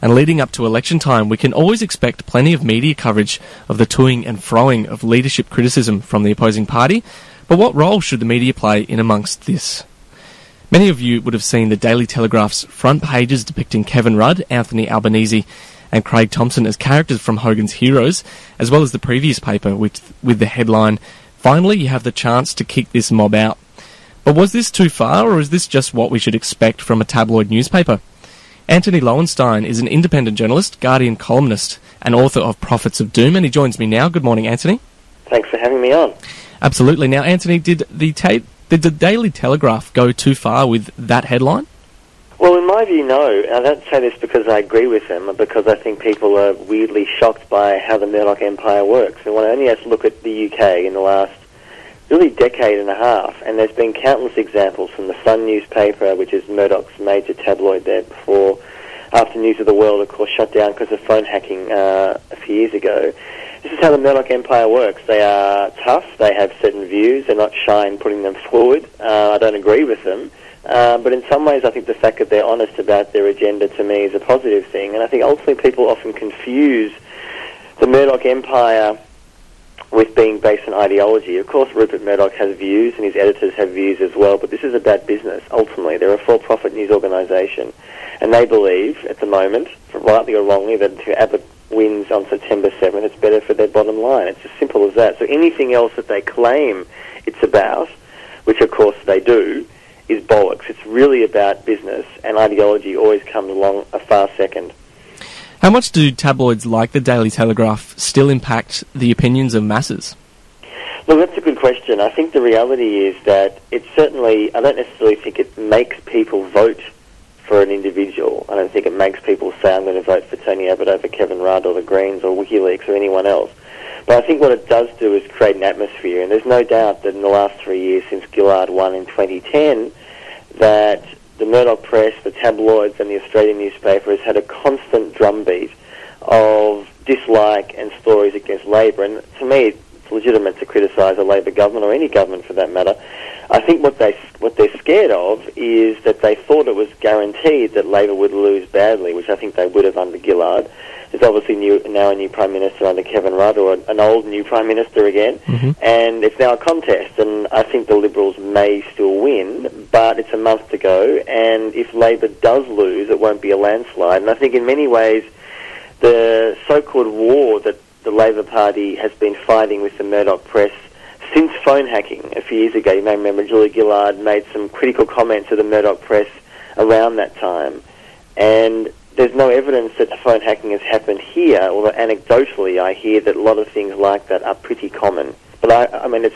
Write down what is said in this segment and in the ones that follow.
And leading up to election time, we can always expect plenty of media coverage of the toing and froing of leadership criticism from the opposing party. But what role should the media play in amongst this? Many of you would have seen the Daily Telegraph's front pages depicting Kevin Rudd, Anthony Albanese and Craig Thompson as characters from Hogan's Heroes, as well as the previous paper with the headline, "Finally you have the chance to kick this mob out." But was this too far, or is this just what we should expect from a tabloid newspaper? Anthony Lowenstein is an independent journalist, Guardian columnist and author of Prophets of Doom, and he joins me now. Good morning, Anthony. Thanks for having me on. Absolutely. Now, Anthony, did the Daily Telegraph go too far with that headline? Well, in my view, no. I don't say this because I agree with them, but because I think people are weirdly shocked by how the Murdoch empire works. And one only has to look at the UK in the last really decade and a half, and there's been countless examples from the Sun newspaper, which is Murdoch's major tabloid there before, after News of the World, of course, shut down because of phone hacking a few years ago. This is how the Murdoch empire works. They are tough, they have certain views, they're not shy in putting them forward. I don't agree with them, but in some ways I think the fact that they're honest about their agenda to me is a positive thing, and I think ultimately people often confuse the Murdoch empire with being based on ideology. Of course, Rupert Murdoch has views, and his editors have views as well, but this is about business, ultimately. They're a for-profit news organisation, and they believe, at the moment, rightly or wrongly, that if Abbott wins on September 7th, it's better for their bottom line. It's as simple as that. So anything else that they claim it's about, which of course they do, is bollocks. It's really about business, and ideology always comes along a far second. How much do tabloids like the Daily Telegraph still impact the opinions of masses? Look, that's a good question. I think the reality is that it certainly, I don't necessarily think it makes people vote for an individual. I don't think it makes people say, I'm going to vote for Tony Abbott over Kevin Rudd or the Greens or WikiLeaks or anyone else. But I think what it does do is create an atmosphere, and there's no doubt that in the last 3 years since Gillard won in 2010, that the Murdoch press, the tabloids and the Australian newspaper has had a constant drumbeat of dislike and stories against Labor. And to me, it's legitimate to criticise a Labor government, or any government for that matter. I think what they're scared of is that they thought it was guaranteed that Labor would lose badly, which I think they would have under Gillard. There's obviously now a new Prime Minister under Kevin Rudd, or an old new Prime Minister again, and it's now a contest, and I think the Liberals may still win, but it's a month to go, and if Labor does lose, it won't be a landslide. And I think in many ways, the so-called war that the Labor Party has been fighting with the Murdoch press since phone hacking a few years ago, you may remember Julia Gillard made some critical comments to the Murdoch press around that time, and there's no evidence that phone hacking has happened here, although anecdotally I hear that a lot of things like that are pretty common. But I mean,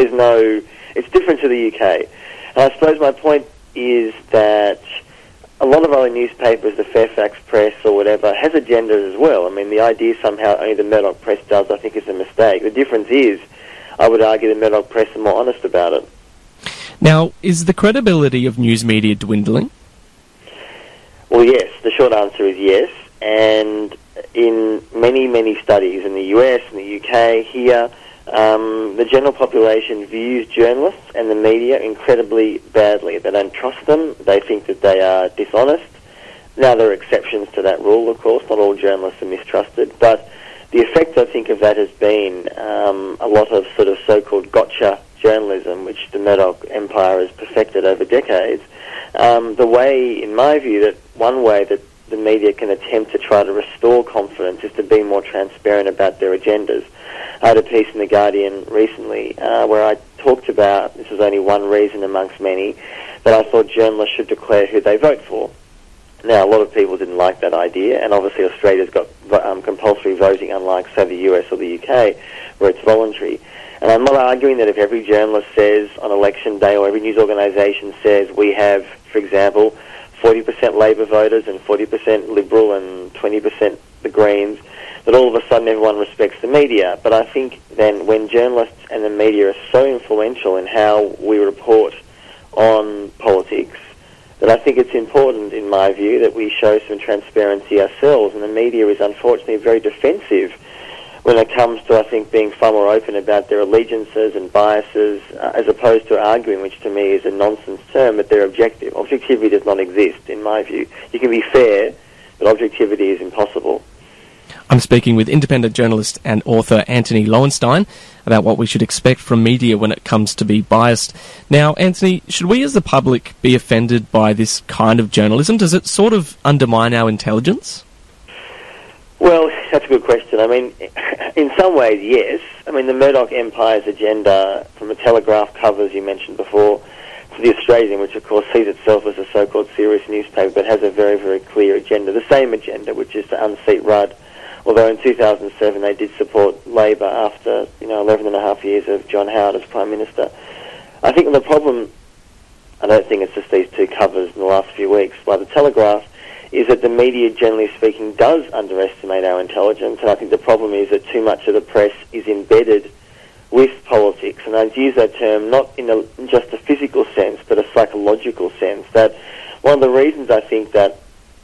it's different to the UK. And I suppose my point is that a lot of other newspapers, the Fairfax Press or whatever, has agendas as well. I mean, the idea somehow only the Murdoch press does, I think, is a mistake. The difference is, I would argue the Murdoch press are more honest about it. Now, is the credibility of news media dwindling? Well, yes. The short answer is yes. And in many, many studies in the US, in the UK, here, the general population views journalists and the media incredibly badly. They don't trust them. They think that they are dishonest. Now, there are exceptions to that rule, of course. Not all journalists are mistrusted. But the effect, I think, of that has been a lot of sort of so-called gotcha journalism, which the Murdoch empire has perfected over decades. The way, in my view, one way that the media can attempt to try to restore confidence is to be more transparent about their agendas. I had a piece in The Guardian recently where I talked about, this was only one reason amongst many, that I thought journalists should declare who they vote for. Now, a lot of people didn't like that idea, and obviously Australia's got compulsory voting, unlike, say, the US or the UK, where it's voluntary. And I'm not arguing that if every journalist says on election day, or every news organisation says we have, for example, 40% Labor voters and 40% Liberal and 20% the Greens, that all of a sudden everyone respects the media. But I think then when journalists and the media are so influential in how we report on politics, that I think it's important, in my view, that we show some transparency ourselves. And the media is unfortunately very defensive when it comes to, I think, being far more open about their allegiances and biases, as opposed to arguing, which to me is a nonsense term, but they're objective. Objectivity does not exist, in my view. You can be fair, but objectivity is impossible. I'm speaking with independent journalist and author Anthony Lowenstein about what we should expect from media when it comes to be biased. Now, Anthony, should we as the public be offended by this kind of journalism? Does it sort of undermine our intelligence? Well, that's a good question. I mean, in some ways, yes. I mean, the Murdoch Empire's agenda, from the Telegraph covers you mentioned before, to the Australian, which of course sees itself as a so-called serious newspaper, but has a very, very clear agenda. The same agenda, which is to unseat Rudd. Although in 2007 they did support Labor after 11 and a half years of John Howard as Prime Minister. I think the problem, I don't think it's just these two covers in the last few weeks by the Telegraph, is that the media, generally speaking, does underestimate our intelligence, and I think the problem is that too much of the press is embedded with politics, and I'd use that term not in just a physical sense, but a psychological sense. That one of the reasons I think that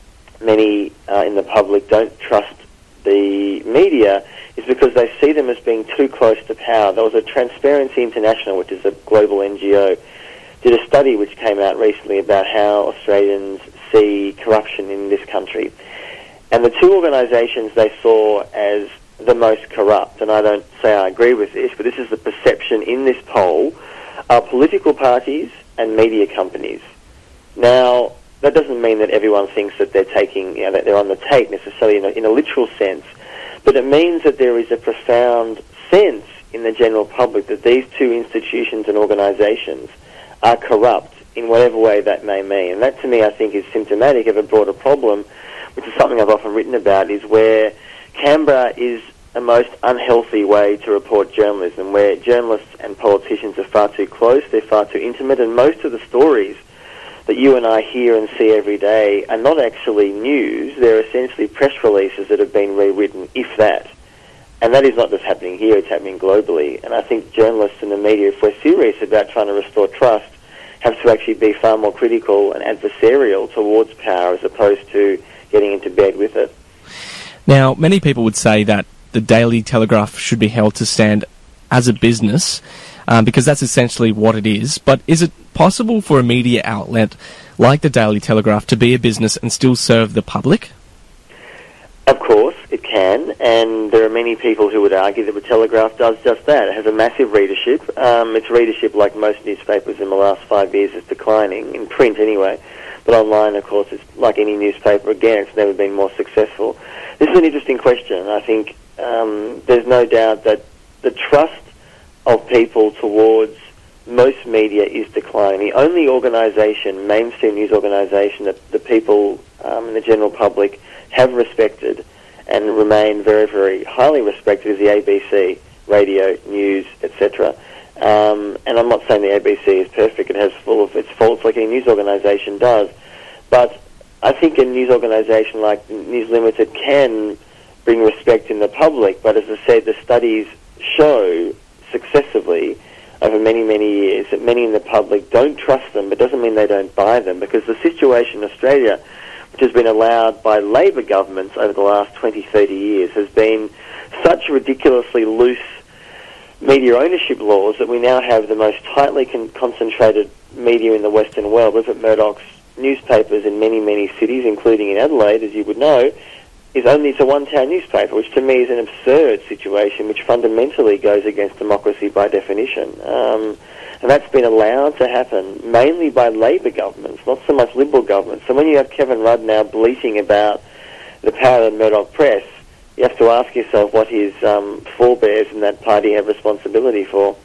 many in the public don't trust the media is because they see them as being too close to power. There was a Transparency International, which is a global NGO, did a study which came out recently about how Australians see corruption in this country. And the two organisations they saw as the most corrupt, and I don't say I agree with this, but this is the perception in this poll, are political parties and media companies. Now, that doesn't mean that everyone thinks that they're taking, that they're on the take necessarily in a literal sense, but it means that there is a profound sense in the general public that these two institutions and organisations are corrupt in whatever way that may mean. And that, to me, I think is symptomatic of a broader problem, which is something I've often written about, is where Canberra is a most unhealthy way to report journalism, where journalists and politicians are far too close, they're far too intimate, and most of the stories that you and I hear and see every day are not actually news. They're essentially press releases that have been rewritten, if that. And that is not just happening here, it's happening globally. And I think journalists and the media, if we're serious about trying to restore trust, have to actually be far more critical and adversarial towards power as opposed to getting into bed with it. Now, many people would say that the Daily Telegraph should be held to stand as a business, because that's essentially what it is. But is it possible for a media outlet like the Daily Telegraph to be a business and still serve the public? Of course, it can, and there are many people who would argue that the Telegraph does just that. It has a massive readership. Its readership, like most newspapers in the last 5 years, is declining, in print anyway. But online, of course, it's like any newspaper. Again, it's never been more successful. This is an interesting question. I think there's no doubt that the trust of people towards most media is declining. The only organisation, mainstream news organisation, that the people in the general public have respected and remain very, very highly respected is the ABC, radio, news, etc. And I'm not saying the ABC is perfect. It has full of its faults like any news organisation does. But I think a news organisation like News Limited can bring respect in the public. But as I said, the studies show successively over many, many years that many in the public don't trust them, but doesn't mean they don't buy them, because the situation in Australia, which has been allowed by Labor governments over the last 20, 30 years, has been such ridiculously loose media ownership laws that we now have the most tightly concentrated media in the Western world. Look at Murdoch's newspapers in many, many cities, including in Adelaide, as you would know, it's a one-town newspaper, which to me is an absurd situation, which fundamentally goes against democracy by definition. And that's been allowed to happen mainly by Labor governments, not so much Liberal governments. So when you have Kevin Rudd now bleating about the power of the Murdoch press, you have to ask yourself what his forebears in that party have responsibility for.